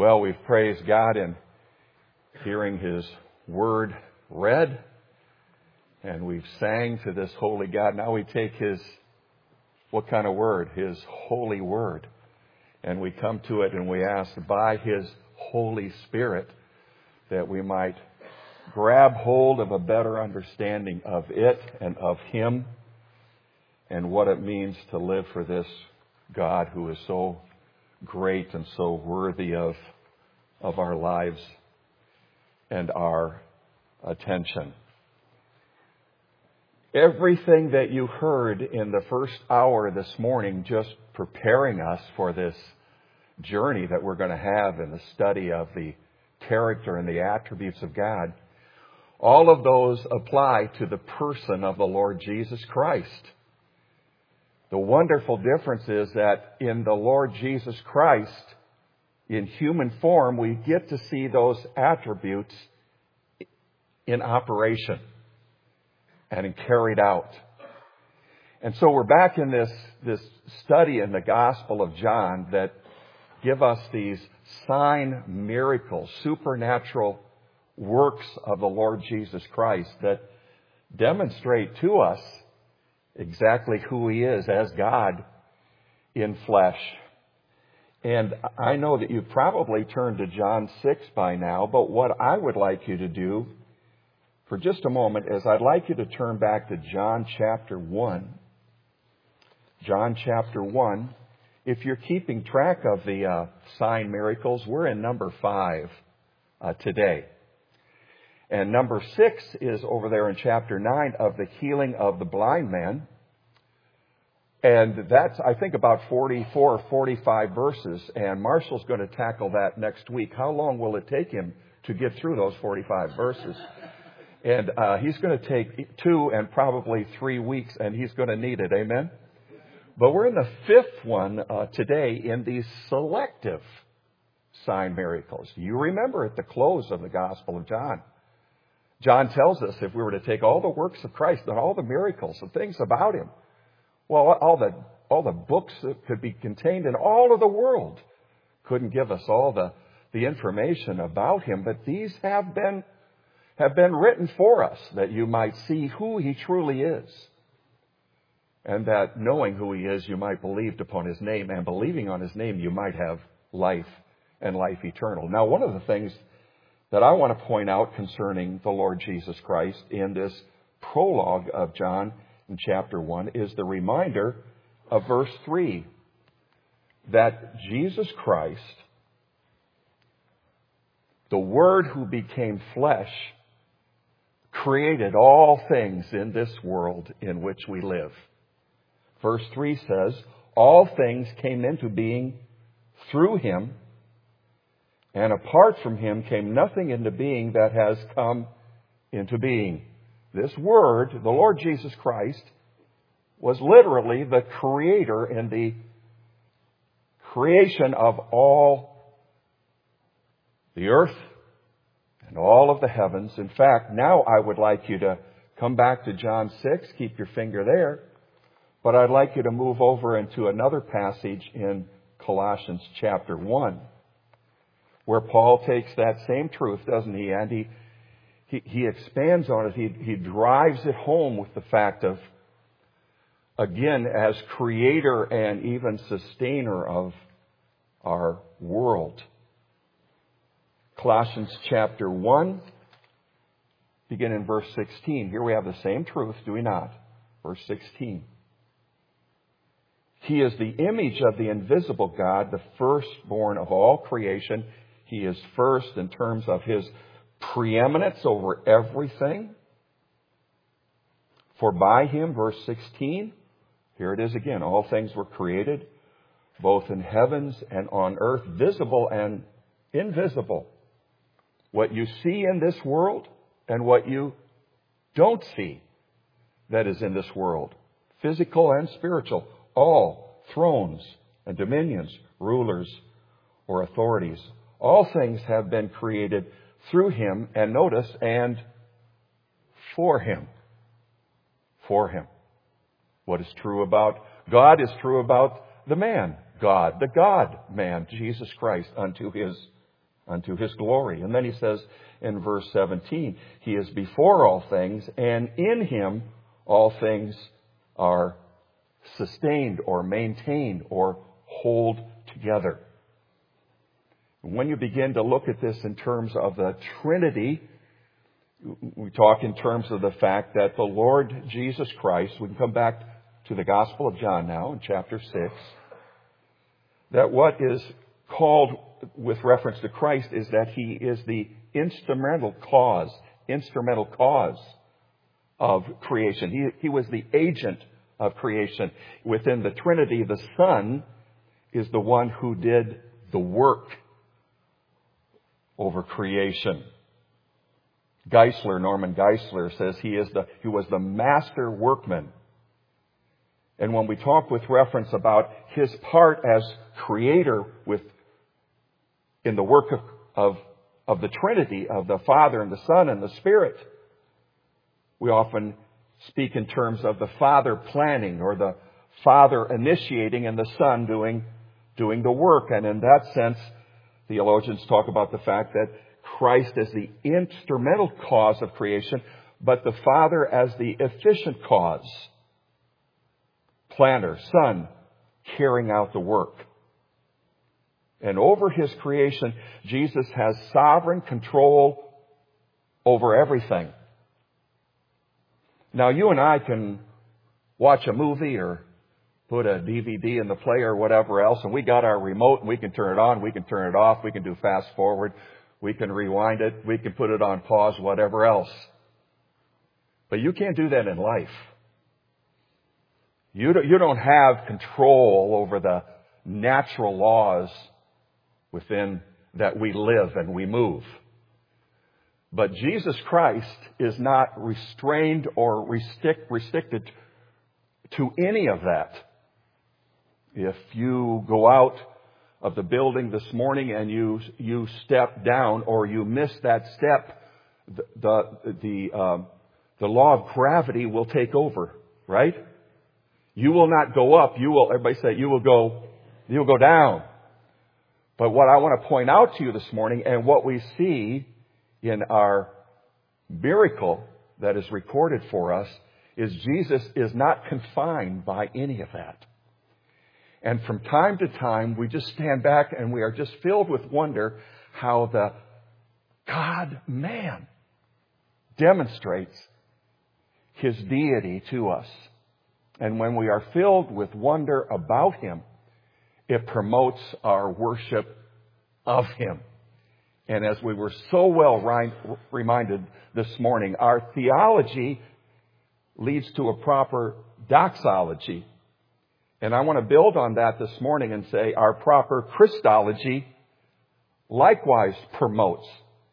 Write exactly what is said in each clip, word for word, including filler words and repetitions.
Well, we've praised God in hearing His Word read, and we've sang to this holy God. Now we take His, what kind of Word? His holy Word. And we come to it and we ask by His Holy Spirit that we might grab hold of a better understanding of it and of Him and what it means to live for this God who is so great and so worthy of, of our lives and our attention. Everything that you heard in the first hour this morning, just preparing us for this journey that we're going to have in the study of the character and the attributes of God, all of those apply to the person of the Lord Jesus Christ. The wonderful difference is that in the Lord Jesus Christ, in human form, we get to see those attributes in operation and carried out. And so we're back in this, this study in the Gospel of John that give us these sign miracles, supernatural works of the Lord Jesus Christ that demonstrate to us exactly who He is as God in flesh. And I know that you've probably turned to John six by now, but what I would like you to do for just a moment is I'd like you to turn back to John chapter one. John chapter one. If you're keeping track of the uh, sign miracles, we're in number five uh, today. And number six is over there in chapter nine of the healing of the blind man. And that's, I think, about forty-four or forty-five verses. And Marshall's going to tackle that next week. How long will it take him to get through those forty-five verses? And uh, he's going to take two and probably three weeks, and he's going to need it. Amen? But we're in the fifth one uh, today in these selective sign miracles. You remember at the close of the Gospel of John, John tells us if we were to take all the works of Christ and all the miracles and things about Him, well, all the all the books that could be contained in all of the world couldn't give us all the, the information about Him. But these have been have been written for us that you might see who He truly is. And that knowing who He is, you might believe upon His name. And believing on His name, you might have life and life eternal. Now, one of the things that I want to point out concerning the Lord Jesus Christ in this prologue of John in chapter one is the reminder of verse three. That Jesus Christ, the Word who became flesh, created all things in this world in which we live. Verse three says, all things came into being through Him, and apart from Him came nothing into being that has come into being. This Word, the Lord Jesus Christ, was literally the creator and the creation of all the earth and all of the heavens. In fact, now I would like you to come back to John six, keep your finger there. But I'd like you to move over into another passage in Colossians chapter one, where Paul takes that same truth, doesn't he? And he he, he expands on it. He, he drives it home with the fact of, again, as creator and even sustainer of our world. Colossians chapter one, begin in verse sixteen. Here we have the same truth, do we not? Verse sixteen. He is the image of the invisible God, the firstborn of all creation. He is first in terms of His preeminence over everything. For by Him, verse sixteen, here it is again, all things were created, both in heavens and on earth, visible and invisible. What you see in this world and what you don't see that is in this world, physical and spiritual, all thrones and dominions, rulers or authorities. All things have been created through Him, and notice, and for Him. For Him. What is true about God is true about the man, God, the God-man, Jesus Christ, unto His unto his glory. And then he says in verse seventeen, he is before all things, and in him all things are sustained or maintained or hold together. When you begin to look at this in terms of the Trinity, we talk in terms of the fact that the Lord Jesus Christ, we can come back to the Gospel of John now in chapter six, that what is called with reference to Christ is that he is the instrumental cause, instrumental cause of creation. He, he was the agent of creation. Within the Trinity, the Son is the one who did the work over creation. Geisler, Norman Geisler, says he is the he was the master workman. And when we talk with reference about his part as creator with in the work of, of, of the Trinity, of the Father and the Son and the Spirit, we often speak in terms of the Father planning or the Father initiating and the Son doing, doing the work. And in that sense, theologians talk about the fact that Christ is the instrumental cause of creation, but the Father as the efficient cause. Planner, Son, carrying out the work. And over his creation, Jesus has sovereign control over everything. Now, you and I can watch a movie or put a D V D in the player or whatever else, and we got our remote and we can turn it on, we can turn it off, we can do fast forward, we can rewind it, we can put it on pause, whatever else. But you can't do that in life. You don't, you don't have control over the natural laws within that we live and we move. But Jesus Christ is not restrained or restrict, restricted to any of that. If you go out of the building this morning and you you step down or you miss that step, the the the, um, the law of gravity will take over, right? You will not go up. You will. Everybody say you will go. You will go down. But what I want to point out to you this morning, and what we see in our miracle that is recorded for us, is Jesus is not confined by any of that. And from time to time, we just stand back and we are just filled with wonder how the God-man demonstrates his deity to us. And when we are filled with wonder about him, it promotes our worship of him. And as we were so well reminded this morning, our theology leads to a proper doxology. And I want to build on that this morning and say our proper Christology likewise promotes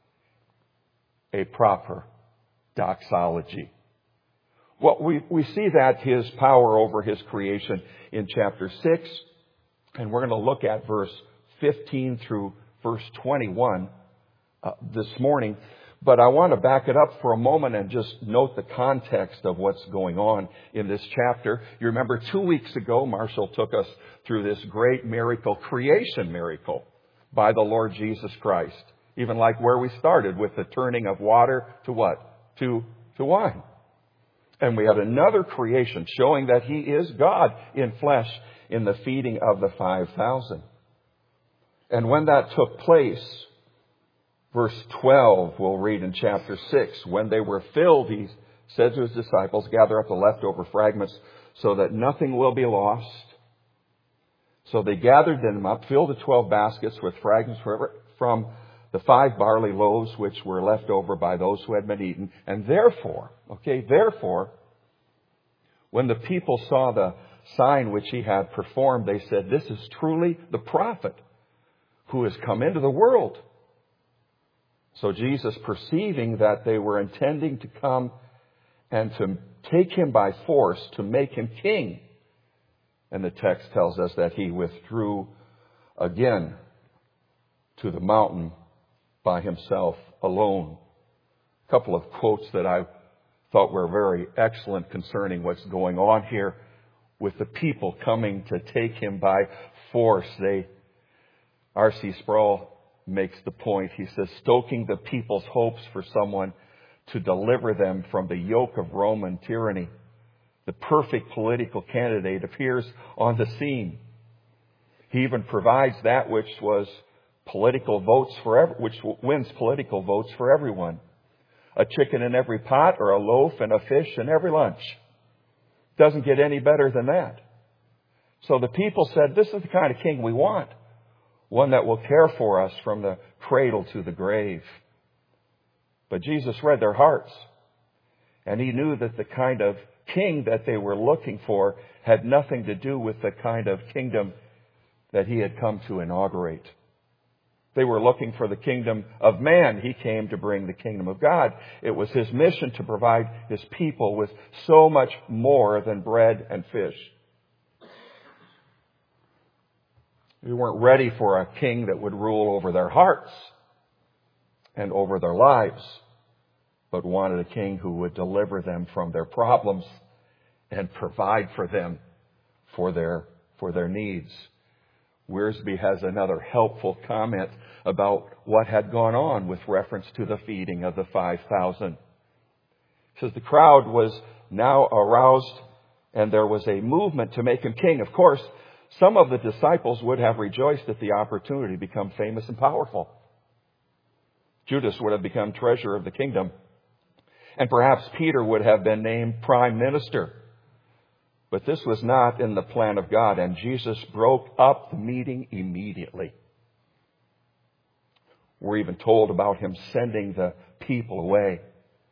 a proper doxology. Well, we, we see that his power over his creation in chapter six, and we're going to look at verse fifteen through verse twenty-one uh, this morning. But I want to back it up for a moment and just note the context of what's going on in this chapter. You remember two weeks ago, Marshall took us through this great miracle, creation miracle by the Lord Jesus Christ. Even like where we started with the turning of water to what? To, to wine. And we had another creation showing that he is God in flesh in the feeding of the five thousand. And when that took place, verse twelve, we'll read in chapter six, when they were filled, he said to his disciples, gather up the leftover fragments so that nothing will be lost. So they gathered them up, filled the twelve baskets with fragments from the five barley loaves which were left over by those who had been eaten. And therefore, okay, therefore, when the people saw the sign which he had performed, they said, this is truly the prophet who has come into the world. So Jesus, perceiving that they were intending to come and to take him by force, to make him king, and the text tells us that he withdrew again to the mountain by himself alone. A couple of quotes that I thought were very excellent concerning what's going on here with the people coming to take him by force. They, R C Sproul makes the point. He says, stoking the people's hopes for someone to deliver them from the yoke of Roman tyranny. The perfect political candidate appears on the scene. He even provides that which was political votes for ev- which wins political votes for everyone. A chicken in every pot, or a loaf and a fish in every lunch. Doesn't get any better than that. So the people said, this is the kind of king we want. One that will care for us from the cradle to the grave. But Jesus read their hearts. And he knew that the kind of king that they were looking for had nothing to do with the kind of kingdom that he had come to inaugurate. They were looking for the kingdom of man. He came to bring the kingdom of God. It was his mission to provide his people with so much more than bread and fish. We weren't ready for a king that would rule over their hearts and over their lives, but wanted a king who would deliver them from their problems and provide for them for their, for their needs. Wiersbe has another helpful comment about what had gone on with reference to the feeding of the five thousand. He says the crowd was now aroused and there was a movement to make him king. Of course, some of the disciples would have rejoiced at the opportunity to become famous and powerful. Judas would have become treasurer of the kingdom. And perhaps Peter would have been named prime minister. But this was not in the plan of God, and Jesus broke up the meeting immediately. We're even told about him sending the people away.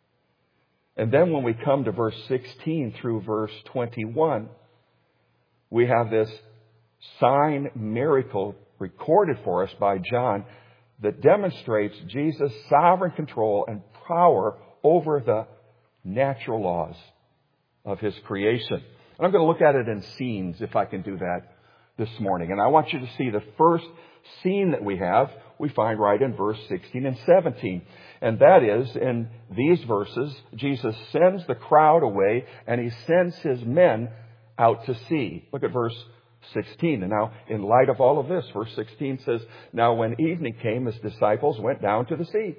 And then when we come to verse sixteen through verse twenty-one, we have this sign miracle recorded for us by John that demonstrates Jesus' sovereign control and power over the natural laws of his creation. And I'm going to look at it in scenes, if I can do that this morning. And I want you to see the first scene that we have, we find right in verse sixteen and seventeen. And that is, in these verses, Jesus sends the crowd away and he sends his men out to sea. Look at verse sixteen. And now, in light of all of this, verse sixteen says, now when evening came, his disciples went down to the sea.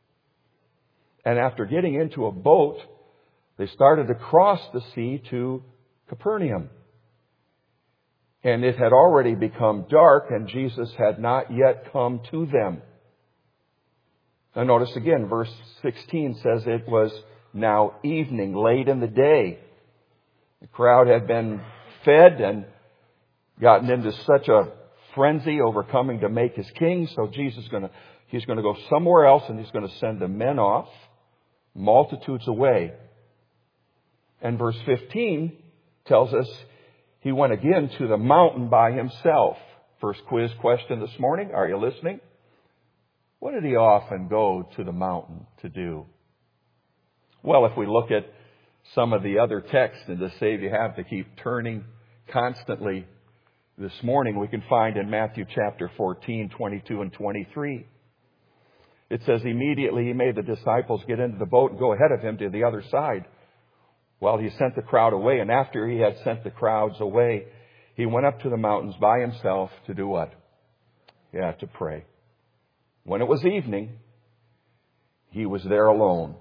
And after getting into a boat, they started to cross the sea to Capernaum. And it had already become dark and Jesus had not yet come to them. Now notice again, verse sixteen says it was now evening, late in the day. The crowd had been fed and gotten into such a frenzy over coming to make his king. So Jesus is going to, he's going to go somewhere else and he's going to send the men off, multitudes away. And verse fifteen tells us he went again to the mountain by himself. First quiz question this morning. Are you listening? What did he often go to the mountain to do? Well, if we look at some of the other texts and to save you have to keep turning constantly this morning, we can find in Matthew chapter fourteen, twenty-two and twenty-three. It says immediately he made the disciples get into the boat and go ahead of him to the other side. Well, he sent the crowd away, and after he had sent the crowds away, he went up to the mountains by himself to do what? Yeah, to pray. When it was evening, he was there alone.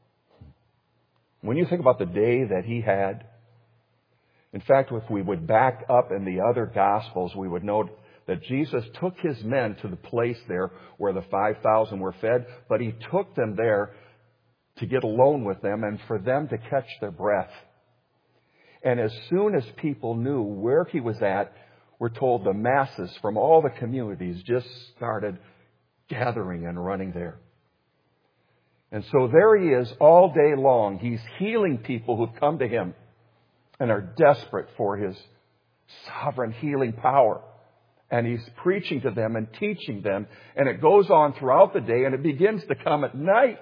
When you think about the day that he had, in fact, if we would back up in the other Gospels, we would note that Jesus took his men to the place there where the five thousand were fed, but he took them there to get alone with them and for them to catch their breath. And as soon as people knew where he was at, we're told the masses from all the communities just started gathering and running there. And so there he is all day long. He's healing people who've come to him and are desperate for his sovereign healing power. And he's preaching to them and teaching them. And it goes on throughout the day and it begins to come at night.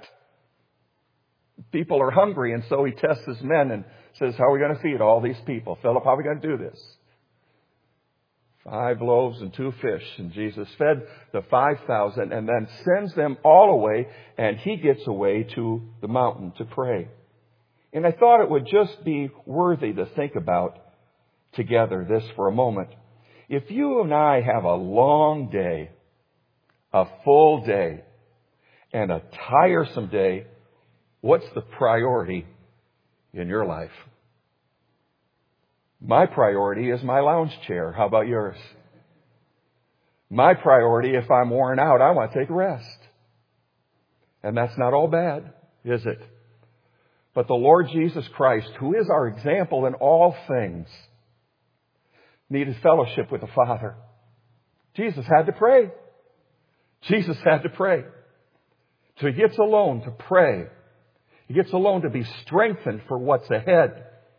People are hungry, and so he tests his men and says, how are we going to feed all these people? Philip, how are we going to do this? Five loaves and two fish. And Jesus fed the five thousand and then sends them all away, and he gets away to the mountain to pray. And I thought it would just be worthy to think about together this for a moment. If you and I have a long day, a full day, and a tiresome day, what's the priority in your life? My priority is my lounge chair. How about yours? My priority, if I'm worn out, I want to take a rest. And that's not all bad, is it? But the Lord Jesus Christ, who is our example in all things, needed fellowship with the Father. Jesus had to pray. Jesus had to pray. So he gets alone to pray. He gets alone to be strengthened for what's ahead.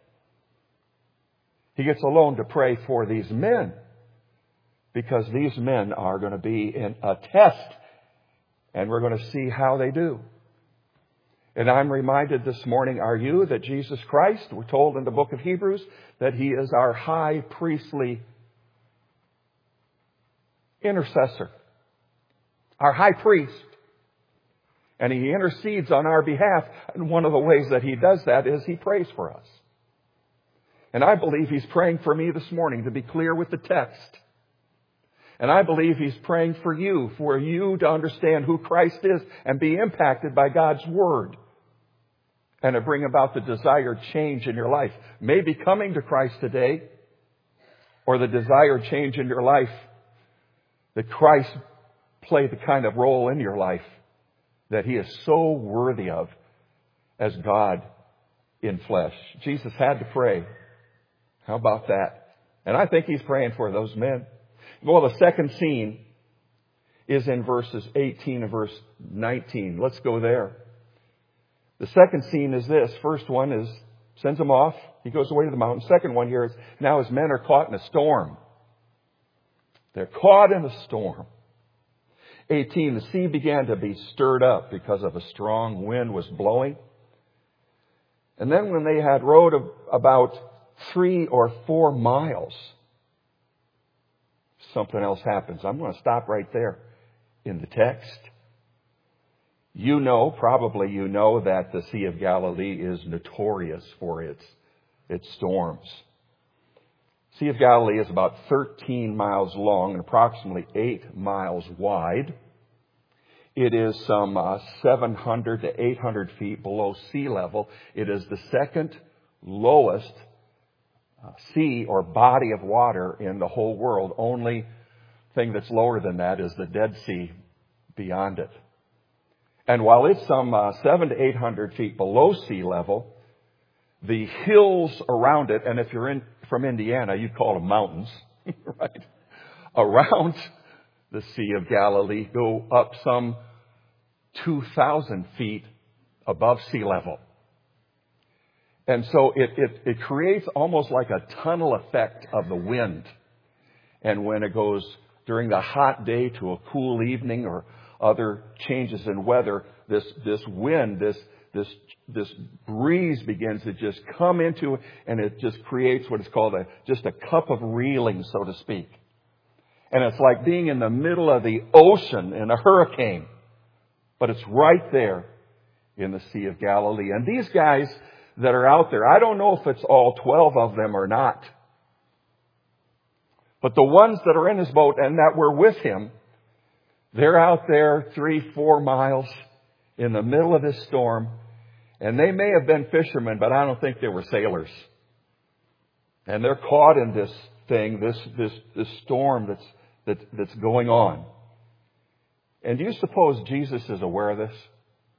He gets alone to pray for these men, because these men are going to be in a test, and we're going to see how they do. And I'm reminded this morning, are you, that Jesus Christ, we're told in the book of Hebrews, that He is our high priestly intercessor, our high priest. And He intercedes on our behalf. And one of the ways that He does that is He prays for us. And I believe He's praying for me this morning, to be clear with the text. And I believe He's praying for you, for you to understand who Christ is and be impacted by God's Word, and to bring about the desired change in your life. Maybe coming to Christ today, or the desired change in your life, that Christ play the kind of role in your life that He is so worthy of as God in flesh. Jesus had to pray. How about that? And I think He's praying for those men. Well, the second scene is in verses eighteen and verse nineteen. Let's go there. The second scene is this. First one is, sends him off. He goes away to the mountain. Second one here is, now his men are caught in a storm. They're caught in a storm. eighteen, the sea began to be stirred up because of a strong wind was blowing. And then when they had rowed about three or four miles, something else happens. I'm going to stop right there in the text. You know, probably you know, that the Sea of Galilee is notorious for its, its storms. Sea of Galilee is about thirteen miles long and approximately eight miles wide. It is some uh, seven hundred to eight hundred feet below sea level. It is the second lowest uh, sea or body of water in the whole world. Only thing that's lower than that is the Dead Sea beyond it. And while it's some uh, seven to eight hundred feet below sea level, the hills around it, and if you're in from Indiana, you'd call them mountains, right? Around the Sea of Galilee go up some two thousand feet above sea level. And so it, it, it creates almost like a tunnel effect of the wind. And when it goes during the hot day to a cool evening or other changes in weather, this, this wind, this, this, this breeze begins to just come into, and it just creates what is called a, just a cup of reeling, so to speak. And it's like being in the middle of the ocean in a hurricane. But it's right there in the Sea of Galilee. And these guys that are out there, I don't know if it's all twelve of them or not. But the ones that are in his boat and that were with him, they're out there three, four miles in the middle of this storm. And they may have been fishermen, but I don't think they were sailors. And they're caught in this thing, this, this, this storm that's, that, that's going on. And do you suppose Jesus is aware of this?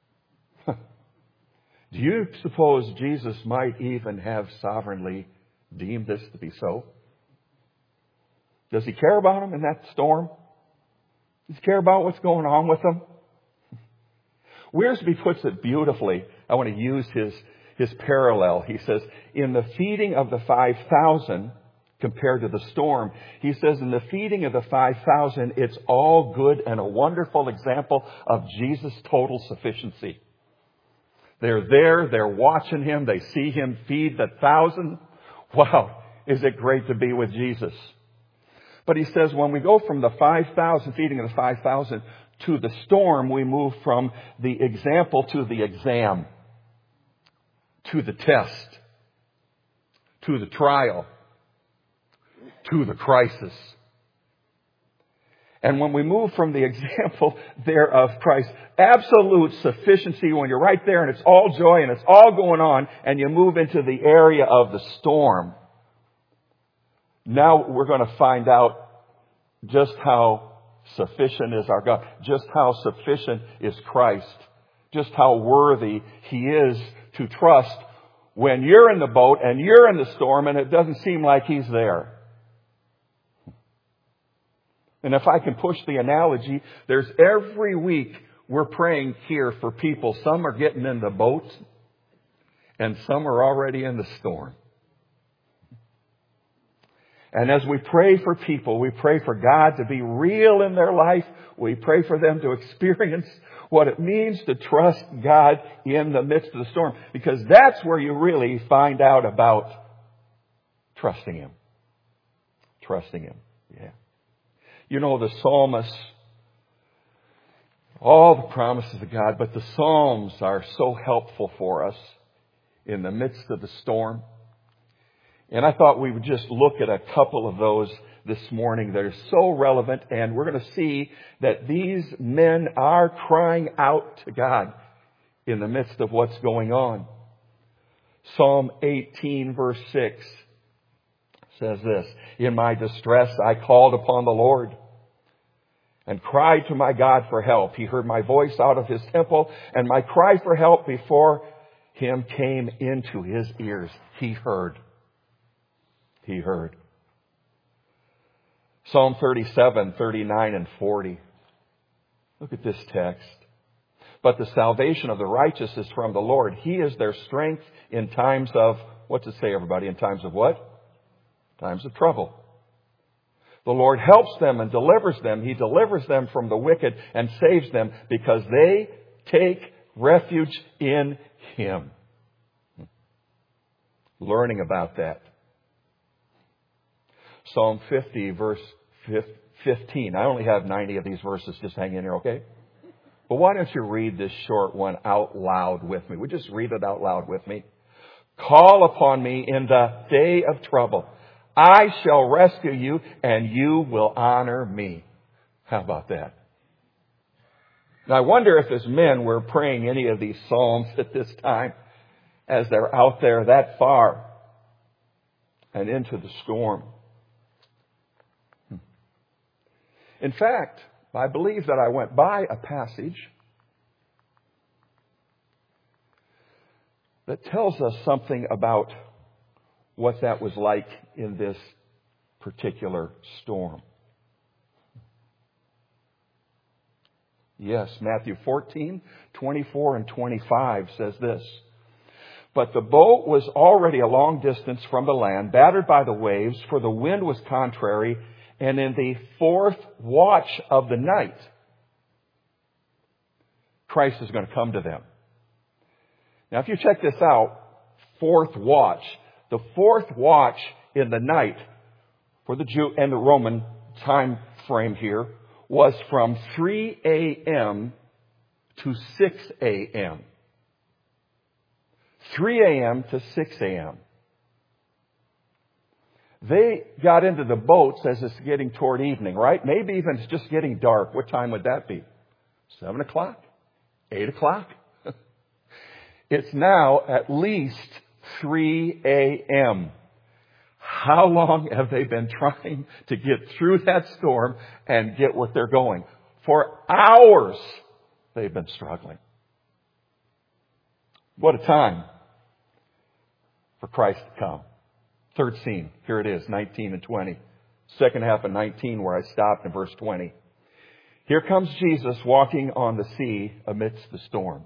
Do you suppose Jesus might even have sovereignly deemed this to be so? Does he care about them in that storm? Does he care about what's going on with them? Wiersbe puts it beautifully. I want to use his, his parallel. He says, in the feeding of the five thousand, compared to the storm, he says, in the feeding of the five thousand, it's all good and a wonderful example of Jesus' total sufficiency. They're there, they're watching him, they see him feed the thousand. Wow, is it great to be with Jesus? But he says, when we go from the five thousand, feeding of the five thousand, to the storm, we move from the example to the exam, to the test, to the trial, to the crisis. And when we move from the example there of Christ's absolute sufficiency, when you're right there and it's all joy and it's all going on, and you move into the area of the storm, now we're going to find out just how sufficient is our God, just how sufficient is Christ, just how worthy He is to trust when you're in the boat and you're in the storm and it doesn't seem like He's there. And if I can push the analogy, there's every week we're praying here for people. Some are getting in the boat and some are already in the storm. And as we pray for people, we pray for God to be real in their life. We pray for them to experience what it means to trust God in the midst of the storm. Because that's where you really find out about trusting Him. Trusting Him. Yeah. You know, the psalmists, all the promises of God, but the Psalms are so helpful for us in the midst of the storm. And I thought we would just look at a couple of those this morning that are so relevant. And we're going to see that these men are crying out to God in the midst of what's going on. Psalm eighteen verse six says this, "In my distress I called upon the Lord and cried to my God for help. He heard my voice out of His temple, and my cry for help before Him came into His ears." He heard. He heard. Psalm thirty-seven, thirty-nine, and forty. Look at this text. "But the salvation of the righteous is from the Lord. He is their strength in times of," what's it say, everybody? In times of what? Times of trouble. "The Lord helps them and delivers them. He delivers them from the wicked and saves them because they take refuge in Him." Learning about that. Psalm fifty, verse fifteen. I only have ninety of these verses. Just hang in here, okay? But why don't you read this short one out loud with me? Would you just read it out loud with me? "Call upon me in the day of trouble. I shall rescue you, and you will honor me." How about that? Now, I wonder if as men we're praying any of these psalms at this time as they're out there that far and into the storm. In fact, I believe that I went by a passage that tells us something about what that was like in this particular storm. Yes, Matthew fourteen, twenty-four and twenty-five says this. "But the boat was already a long distance from the land, battered by the waves, for the wind was contrary, and in the fourth watch of the night, Christ is going to come to them." Now, if you check this out, fourth watch, the fourth watch in the night for the Jew and the Roman time frame here was from three a.m. to six a.m. three a.m. to six a.m. They got into the boats as it's getting toward evening, right? Maybe even it's just getting dark. What time would that be? Seven o'clock? Eight o'clock? It's now at least three a.m. How long have they been trying to get through that storm and get what they're going? For hours they've been struggling. What a time for Christ to come. Third scene, here it is, nineteen and twenty. Second half of nineteen where I stopped in verse twenty. "Here comes Jesus walking on the sea amidst the storm.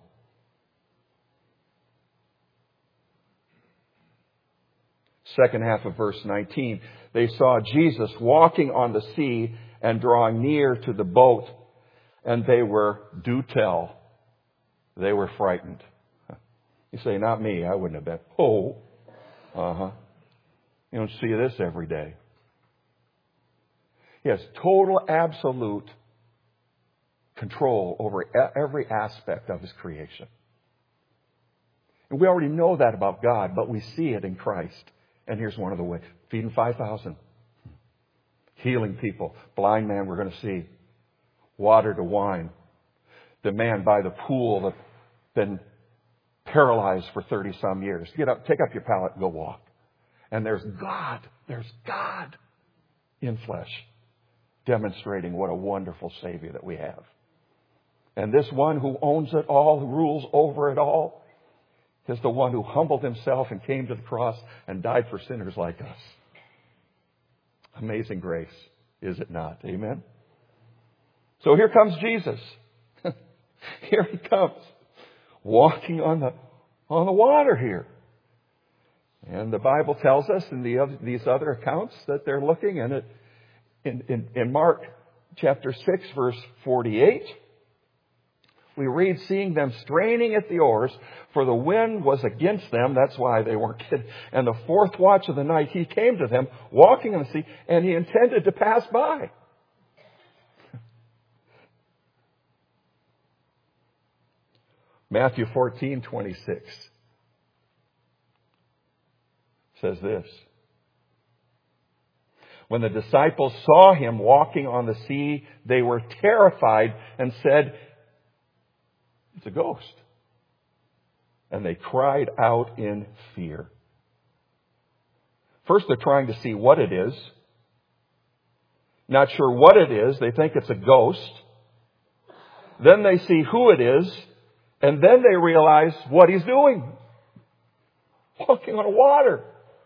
Second half of verse nineteen. "They saw Jesus walking on the sea and drawing near to the boat, and they were, do tell, they were frightened." You say, not me, I wouldn't have been. Oh, uh-huh. You don't see this every day. He has total, absolute control over every aspect of His creation. And we already know that about God, but we see it in Christ. And here's one of the ways. Feeding five thousand. Healing people. Blind man we're going to see. water to wine. The man by the pool that's been paralyzed for thirty some years. Get up, take up your pallet and go walk. And there's God, there's God in flesh, demonstrating what a wonderful Savior that we have. And this one who owns it all, who rules over it all, is the one who humbled himself and came to the cross and died for sinners like us. Amazing grace, is it not? Amen? So here comes Jesus. Here he comes, walking on the on the water here. And the Bible tells us in the other, these other accounts that they're looking, and it in, in, in Mark chapter six, verse forty-eight, we read, seeing them straining at the oars, for the wind was against them. That's why they weren't getting. And the fourth watch of the night, he came to them, walking on the sea, and he intended to pass by. Matthew fourteen twenty-six says this. When the disciples saw him walking on the sea, they were terrified and said, "It's a ghost." And they cried out in fear. First, they're trying to see what it is. Not sure what it is. They think it's a ghost. Then they see who it is. And then they realize what he's doing. Walking on water.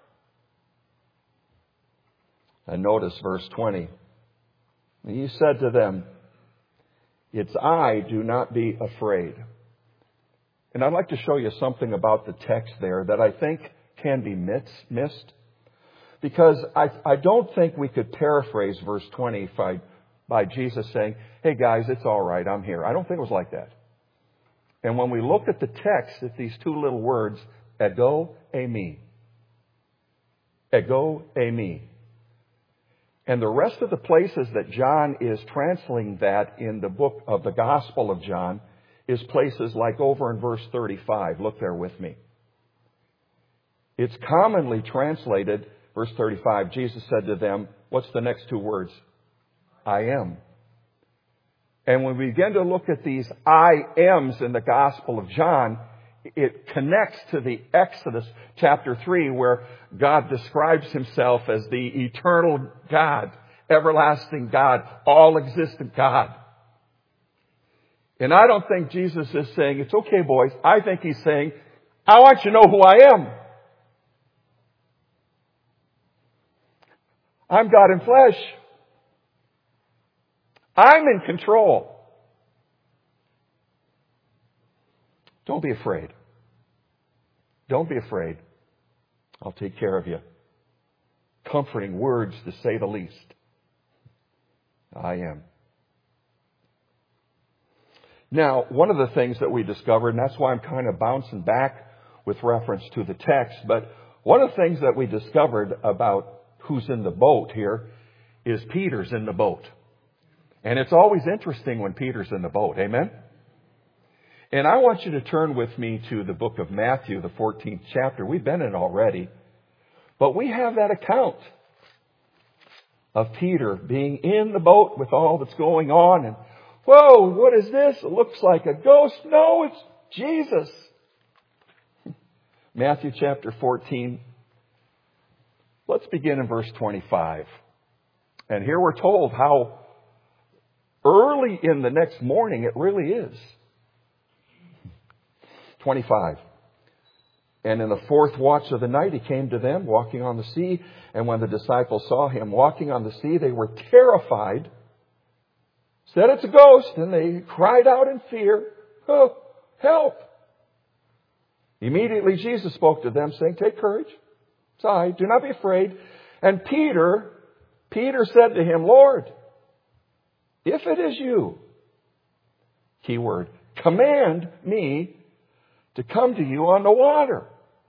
And notice verse twenty. He said to them, "It's I, do not be afraid." And I'd like to show you something about the text there that I think can be missed. Because I, I don't think we could paraphrase verse twenty by, by Jesus saying, "Hey guys, it's all right, I'm here." I don't think it was like that. And when we look at the text, at these two little words, ego, eimi. Ego, eimi. And the rest of the places that John is translating that in the book of the Gospel of John is places like over in verse thirty-five. Look there with me. It's commonly translated, verse thirty-five, Jesus said to them, what's the next two words? I am. And when we begin to look at these I ams in the Gospel of John, it connects to the Exodus chapter three, where God describes himself as the eternal God, everlasting God, all-existent God. And I don't think Jesus is saying, "It's okay, boys." I think he's saying, "I want you to know who I am. I'm God in flesh. I'm in control. Don't be afraid. Don't be afraid. I'll take care of you." Comforting words, to say the least. I am. Now, one of the things that we discovered, and that's why I'm kind of bouncing back with reference to the text, but one of the things that we discovered about who's in the boat here is Peter's in the boat. And it's always interesting when Peter's in the boat. Amen? And I want you to turn with me to the book of Matthew, the fourteenth chapter. We've been in it already. But we have that account of Peter being in the boat with all that's going on. And, whoa, what is this? It looks like a ghost. No, it's Jesus. Matthew chapter fourteen. Let's begin in verse twenty-five. And here we're told how early in the next morning it really is. twenty-five. And in the fourth watch of the night he came to them, walking on the sea. And when the disciples saw him walking on the sea, they were terrified. Said, "It's a ghost." And they cried out in fear, "Oh, help." Immediately Jesus spoke to them, saying, "Take courage. It's I. Do not be afraid." And Peter, Peter said to him, "Lord, if it is you," key word, "command me to come to you on the water."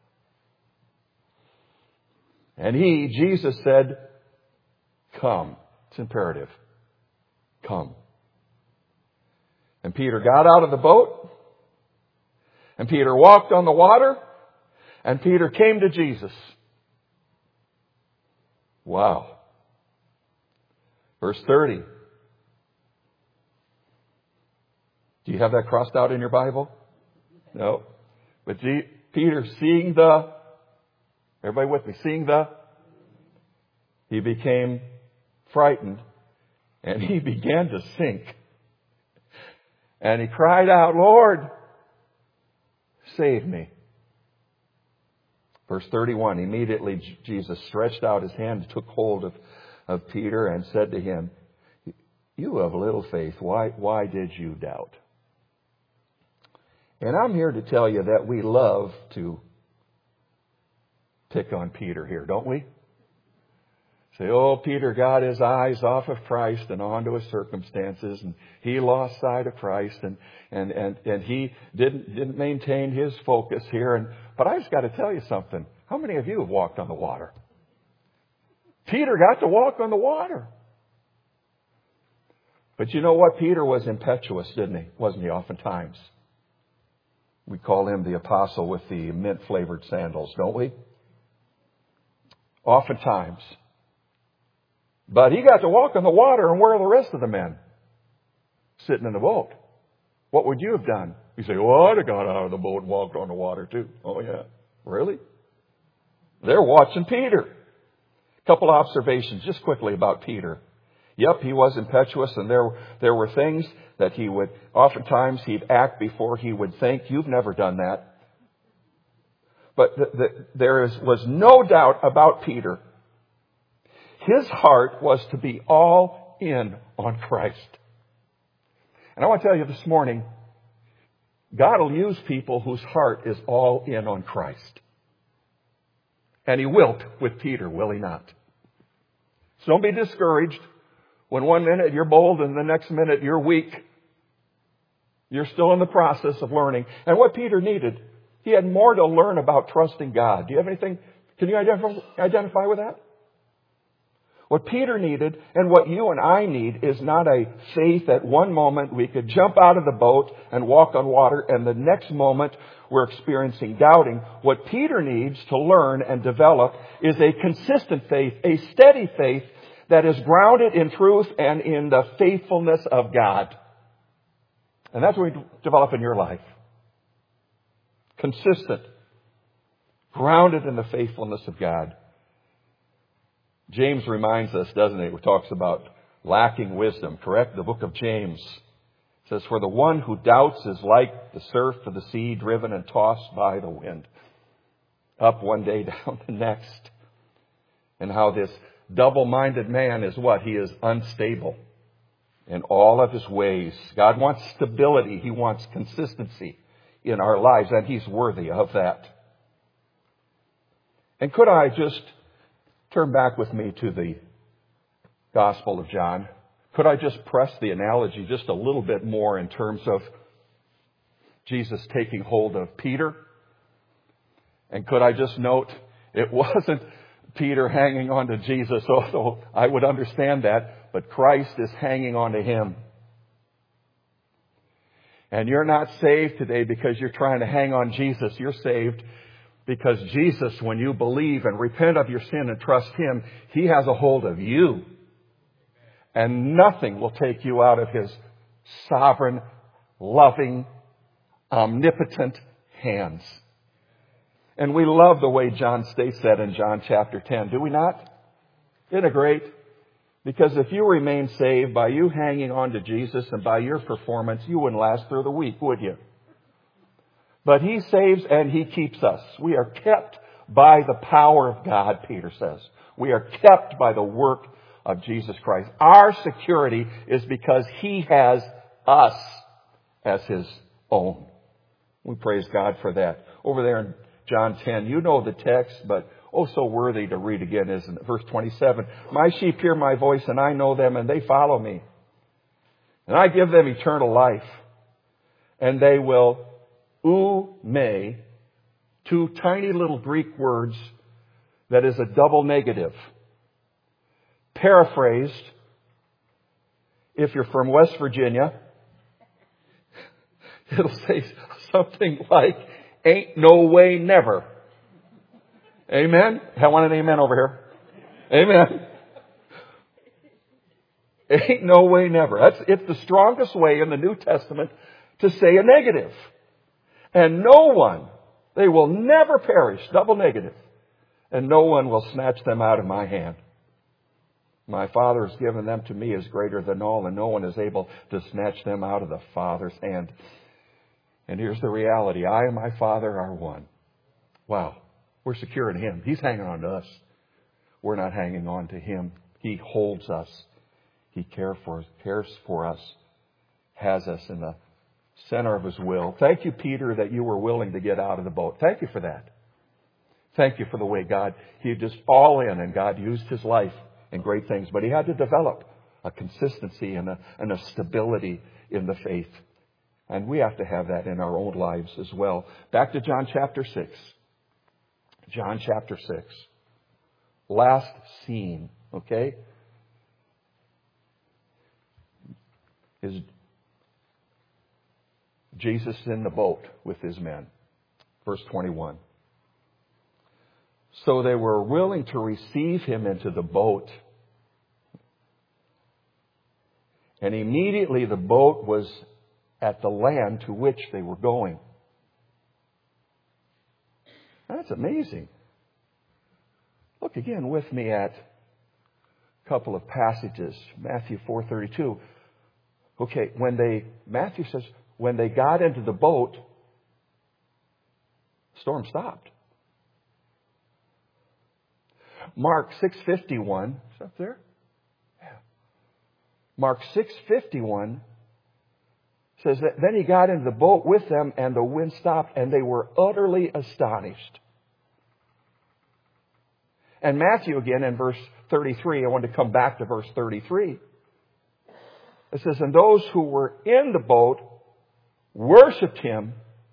And he, Jesus, said, "Come." It's imperative. Come. And Peter got out of the boat. And Peter walked on the water. And Peter came to Jesus. Wow. Verse thirty. you have that crossed out in your Bible? No. But G- Peter, seeing the, everybody with me, seeing the, he became frightened and he began to sink. And he cried out, Lord, save me. Verse thirty-one, immediately Jesus stretched out his hand, took hold of, of Peter and said to him, you have little faith. Why, why did you doubt? And I'm here to tell you that we love to pick on Peter here, don't we? Say, oh, Peter got his eyes off of Christ and onto his circumstances, and he lost sight of Christ, and and and, and he didn't didn't maintain his focus here. And but I just got to tell you something. How many of you have walked on the water? Peter got to walk on the water. But you know what? Peter was impetuous, didn't he? Wasn't he? Oftentimes. We call him the apostle with the mint-flavored sandals, don't we? Oftentimes. But he got to walk on the water, and where are the rest of the men? Sitting in the boat. What would you have done? You say, well, I'd have got out of the boat and walked on the water too. Oh, yeah. Really? They're watching Peter. A couple observations just quickly about Peter. Yep, he was impetuous, and there, there were things that he would, oftentimes he'd act before he would think. You've never done that. But the, the, there is, was no doubt about Peter. His heart was to be all in on Christ. And I want to tell you this morning, God will use people whose heart is all in on Christ. And He will with Peter, will He not? So don't be discouraged when one minute you're bold and the next minute you're weak. You're still in the process of learning. And what Peter needed, he had more to learn about trusting God. Do you have anything? Can you identify, identify with that? What Peter needed and what you and I need is not a faith at one moment we could jump out of the boat and walk on water, and the next moment we're experiencing doubting. What Peter needs to learn and develop is a consistent faith, a steady faith that is grounded in truth and in the faithfulness of God. And that's what we develop in your life. Consistent, grounded in the faithfulness of God. James reminds us, doesn't he? He talks about lacking wisdom, correct? The book of James says, for the one who doubts is like the surf of the sea, driven and tossed by the wind. Up one day, down the next. And how this double-minded man is what? He is unstable in all of his ways. God wants stability. He wants consistency in our lives, and He's worthy of that. And could I just turn back with me to the Gospel of John? Could I just press the analogy just a little bit more in terms of Jesus taking hold of Peter? And could I just note, it wasn't Peter hanging on to Jesus, although I would understand that, but Christ is hanging on to him. And you're not saved today because you're trying to hang on Jesus. You're saved because Jesus, when you believe and repent of your sin and trust Him, He has a hold of you. And nothing will take you out of His sovereign, loving, omnipotent hands. And we love the way John states that in John chapter ten, do we not? Isn't it great? Because if you remain saved by you hanging on to Jesus and by your performance, you wouldn't last through the week, would you? But He saves and He keeps us. We are kept by the power of God, Peter says. We are kept by the work of Jesus Christ. Our security is because He has us as His own. We praise God for that. Over there in John ten, you know the text, but oh, so worthy to read again, isn't it? Verse twenty-seven, my sheep hear my voice, and I know them, and they follow me. And I give them eternal life, and they will oume, two tiny little Greek words that is a double negative. Paraphrased, if you're from West Virginia, it'll say something like, ain't no way never. Amen? I want an amen over here. Amen. Ain't no way never. That's, it's the strongest way in the New Testament to say a negative. And no one, they will never perish, double negative. And no one will snatch them out of my hand. My Father has given them to me as greater than all, and no one is able to snatch them out of the Father's hand. And here's the reality. I and my Father are one. Wow. We're secure in Him. He's hanging on to us. We're not hanging on to Him. He holds us. He cares for, cares for us. Has us in the center of His will. Thank you, Peter, that you were willing to get out of the boat. Thank you for that. Thank you for the way God, He just all in, and God used His life in great things. But He had to develop a consistency and a, and a stability in the faith. And we have to have that in our own lives as well. Back to John chapter six. John chapter six. Last scene, okay? Is Jesus in the boat with His men. Verse twenty-one. So they were willing to receive Him into the boat. And immediately the boat was at the land to which they were going. That's amazing. Look again with me at a couple of passages. Matthew four thirty-two. Okay, when they, Matthew says, when they got into the boat, the storm stopped. Mark six fifty-one, is that up there? Yeah. Mark six fifty-one says that then He got into the boat with them and the wind stopped and they were utterly astonished. And Matthew again in verse thirty-three, I want to come back to verse thirty-three. It says, and those who were in the boat worshipped Him.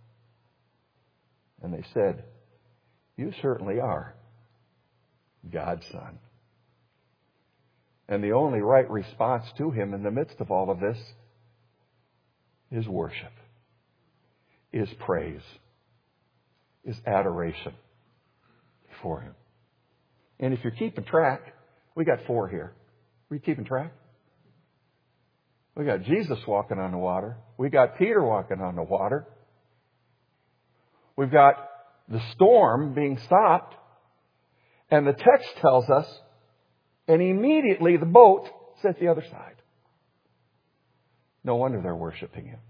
And they said, you certainly are God's Son. And the only right response to Him in the midst of all of this is worship, is praise, is adoration before Him. And if you're keeping track, we got four here. Are you keeping track? We got Jesus walking on the water. We got Peter walking on the water. We've got the storm being stopped. And the text tells us, and immediately the boat is at the other side. No wonder they're worshiping Him.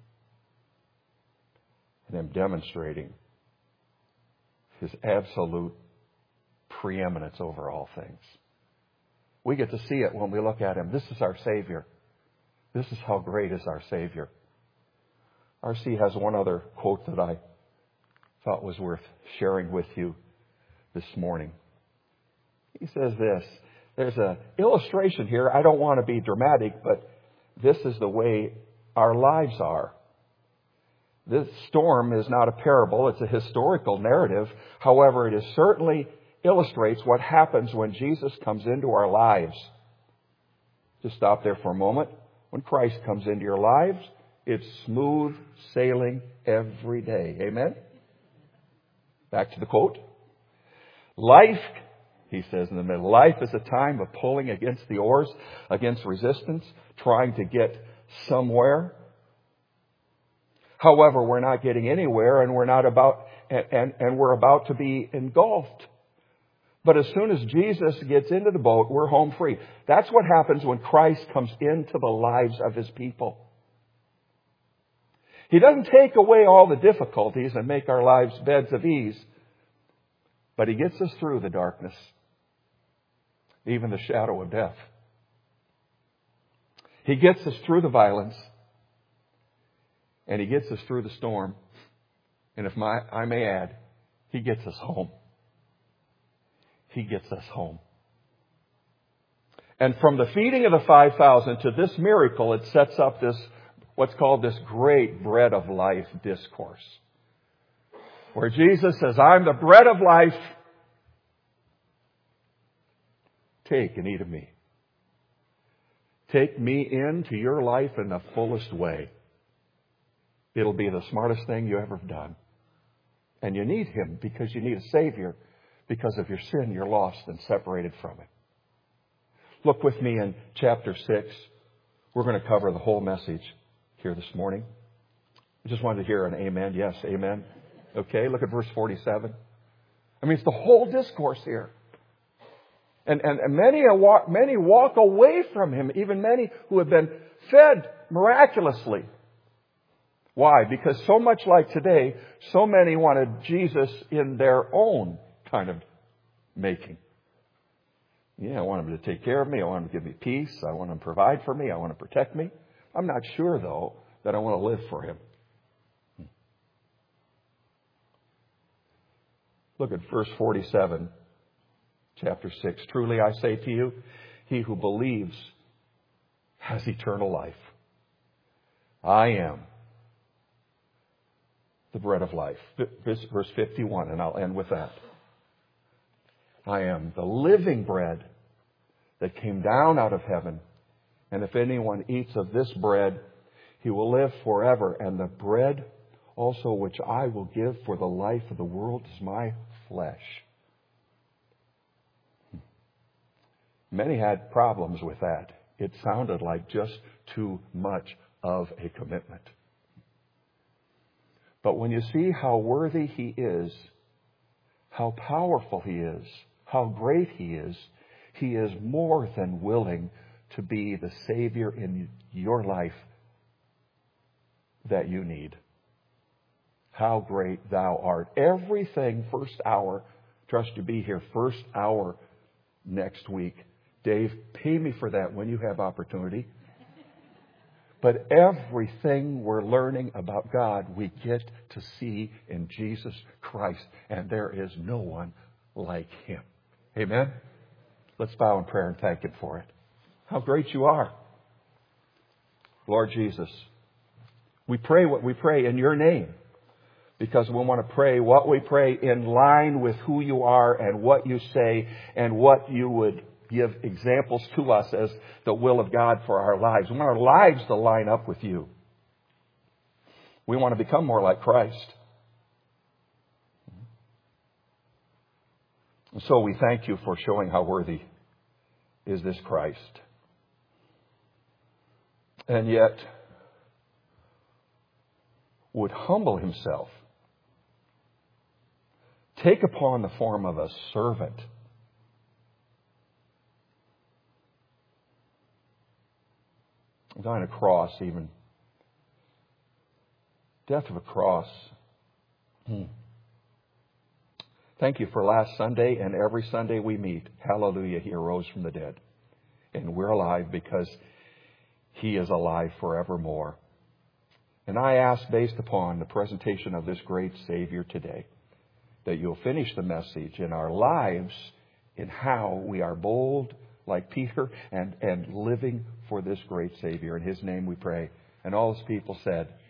And them demonstrating His absolute preeminence over all things. We get to see it when we look at Him. This is our Savior. This is how great is our Savior. R C has one other quote that I thought was worth sharing with you this morning. He says this, there's an illustration here. I don't want to be dramatic, but this is the way our lives are. This storm is not a parable. It's a historical narrative. However, it is certainly illustrates what happens when Jesus comes into our lives. Just stop there for a moment. When Christ comes into your lives, it's smooth sailing every day. Amen? Back to the quote. Life, he says in the middle, life is a time of pulling against the oars, against resistance, trying to get somewhere. However, we're not getting anywhere, and we're not about, and, and, and we're about to be engulfed. But as soon as Jesus gets into the boat, we're home free. That's what happens when Christ comes into the lives of His people. He doesn't take away all the difficulties and make our lives beds of ease, but He gets us through the darkness, even the shadow of death. He gets us through the violence, and He gets us through the storm. And if my, I may add, He gets us home. He gets us home. And from the feeding of the five thousand to this miracle, it sets up this, what's called this great bread of life discourse. Where Jesus says, I'm the bread of life. Take and eat of me. Take me into your life in the fullest way. It'll be the smartest thing you ever have done. And you need Him because you need a Savior. Because of your sin, you're lost and separated from it. Look with me in chapter six. We're going to cover the whole message here this morning. I just wanted to hear an amen. Yes, amen. Okay, look at verse forty-seven. I mean, it's the whole discourse here. And, and, and many, walk, many walk away from him, even many who have been fed miraculously. Why? Because so much like today, so many wanted Jesus in their own kind of making. Yeah, I want him to take care of me. I want him to give me peace. I want him to provide for me. I want to protect me. I'm not sure, though, that I want to live for him. Look at verse forty-seven, chapter six. Truly I say to you, he who believes has eternal life. I am the bread of life. Verse fifty-one, and I'll end with that. I am the living bread that came down out of heaven. And if anyone eats of this bread, he will live forever. And the bread also which I will give for the life of the world is my flesh. Many had problems with that. It sounded like just too much of a commitment. But when you see how worthy he is, how powerful he is, how great he is, he is more than willing to be the Savior in your life that you need. How great thou art. Everything, first hour, trust you be here, first hour next week. Dave, pay me for that when you have opportunity. But everything we're learning about God, we get to see in Jesus Christ. And there is no one like him. Amen? Let's bow in prayer and thank him for it. How great you are. Lord Jesus, we pray what we pray in your name. Because we want to pray what we pray in line with who you are and what you say and what you would give examples to us as the will of God for our lives. We want our lives to line up with you. We want to become more like Christ. And so we thank you for showing how worthy is this Christ. And yet would humble himself, take upon the form of a servant, die on a cross even. Death of a cross. Hmm. Thank you for last Sunday and every Sunday we meet. Hallelujah, he arose from the dead. And we're alive because he is alive forevermore. And I ask, based upon the presentation of this great Savior today, that you'll finish the message in our lives in how we are bold like Peter and, and living for this great Savior. In his name we pray. And all his people said,